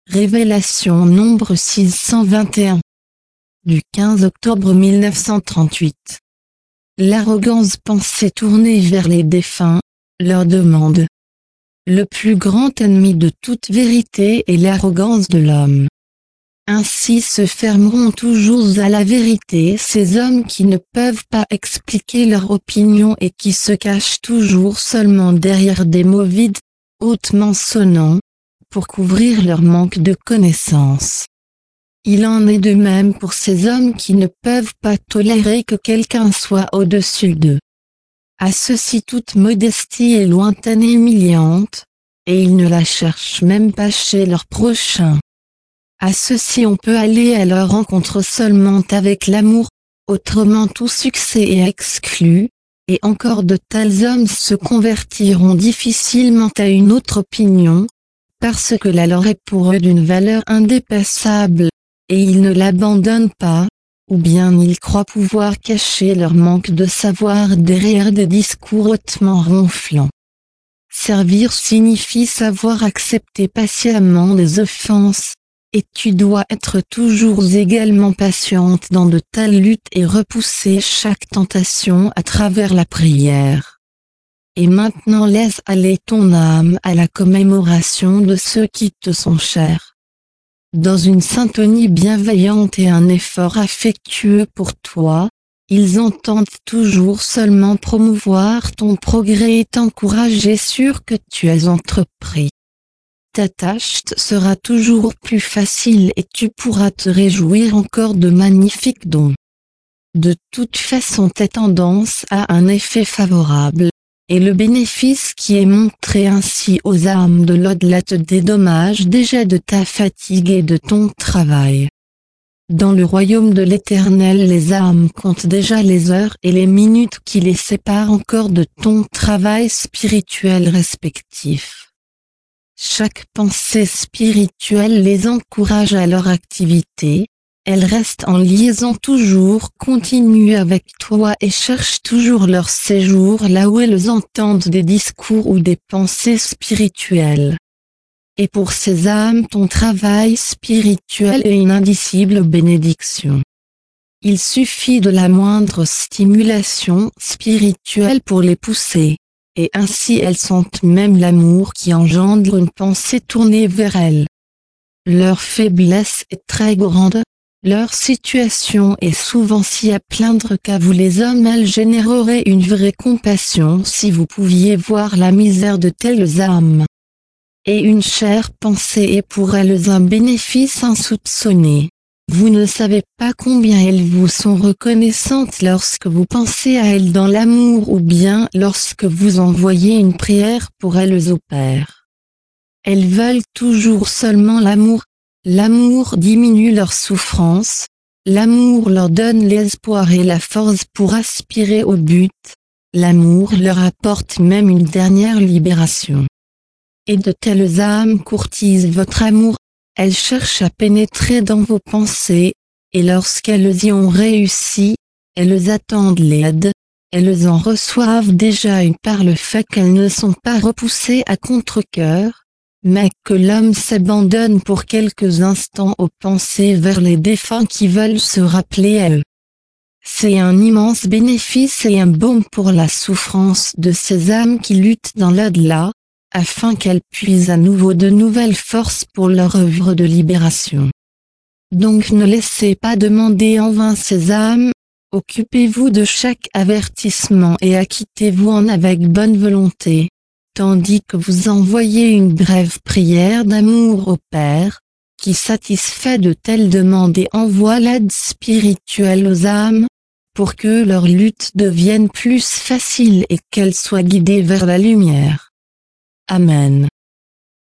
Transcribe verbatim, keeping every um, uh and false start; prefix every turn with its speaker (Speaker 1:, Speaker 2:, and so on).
Speaker 1: Révélation nombre six cent vingt et un. Du quinze octobre mille neuf cent trente-huit. L'arrogance pensée tournée vers les défunts, leur demande. Le plus grand ennemi de toute vérité est l'arrogance de l'homme. Ainsi se fermeront toujours à la vérité ces hommes qui ne peuvent pas expliquer leur opinion et qui se cachent toujours seulement derrière des mots vides, hautement sonnants, pour couvrir leur manque de connaissances. Il en est de même pour ces hommes qui ne peuvent pas tolérer que quelqu'un soit au-dessus d'eux. À ceux-ci toute modestie est lointaine et humiliante, et ils ne la cherchent même pas chez leur prochain. À ceux-ci on peut aller à leur rencontre seulement avec l'amour, autrement tout succès est exclu, et encore de tels hommes se convertiront difficilement à une autre opinion, parce que la leur est pour eux d'une valeur indépassable, et ils ne l'abandonnent pas, ou bien ils croient pouvoir cacher leur manque de savoir derrière des discours hautement ronflants. Servir signifie savoir accepter patiemment des offenses, et tu dois être toujours également patiente dans de telles luttes et repousser chaque tentation à travers la prière. Et maintenant laisse aller ton âme à la commémoration de ceux qui te sont chers. Dans une syntonie bienveillante et un effort affectueux pour toi, ils entendent toujours seulement promouvoir ton progrès et t'encourager sur que tu as entrepris. Ta tâche sera toujours plus facile et tu pourras te réjouir encore de magnifiques dons. De toute façon ta tendance a un effet favorable, et le bénéfice qui est montré ainsi aux âmes de l'au-delà te dédommage déjà de ta fatigue et de ton travail. Dans le royaume de l'Éternel les âmes comptent déjà les heures et les minutes qui les séparent encore de ton travail spirituel respectif. Chaque pensée spirituelle les encourage à leur activité, elles restent en liaison toujours continue avec toi et cherchent toujours leur séjour là où elles entendent des discours ou des pensées spirituelles. Et pour ces âmes ton travail spirituel est une indicible bénédiction. Il suffit de la moindre stimulation spirituelle pour les pousser. Et ainsi elles sentent même l'amour qui engendre une pensée tournée vers elles. Leur faiblesse est très grande, leur situation est souvent si à plaindre qu'à vous les hommes elles généreraient une vraie compassion si vous pouviez voir la misère de telles âmes. Et une chère pensée est pour elles un bénéfice insoupçonné. Vous ne savez pas combien elles vous sont reconnaissantes lorsque vous pensez à elles dans l'amour ou bien lorsque vous envoyez une prière pour elles au Père. Elles veulent toujours seulement l'amour, l'amour diminue leur souffrance, l'amour leur donne l'espoir et la force pour aspirer au but, l'amour leur apporte même une dernière libération. Et de telles âmes courtisent votre amour. Elles cherchent à pénétrer dans vos pensées, et lorsqu'elles y ont réussi, elles attendent l'aide, elles en reçoivent déjà une par le fait qu'elles ne sont pas repoussées à contre-cœur, mais que l'homme s'abandonne pour quelques instants aux pensées vers les défunts qui veulent se rappeler à eux. C'est un immense bénéfice et un baume pour la souffrance de ces âmes qui luttent dans l'au-delà, afin qu'elles puisent à nouveau de nouvelles forces pour leur œuvre de libération. Donc ne laissez pas demander en vain ces âmes, occupez-vous de chaque avertissement et acquittez-vous-en avec bonne volonté, tandis que vous envoyez une brève prière d'amour au Père, qui satisfait de telles demandes et envoie l'aide spirituelle aux âmes, pour que leur lutte devienne plus facile et qu'elles soient guidées vers la lumière. Amen.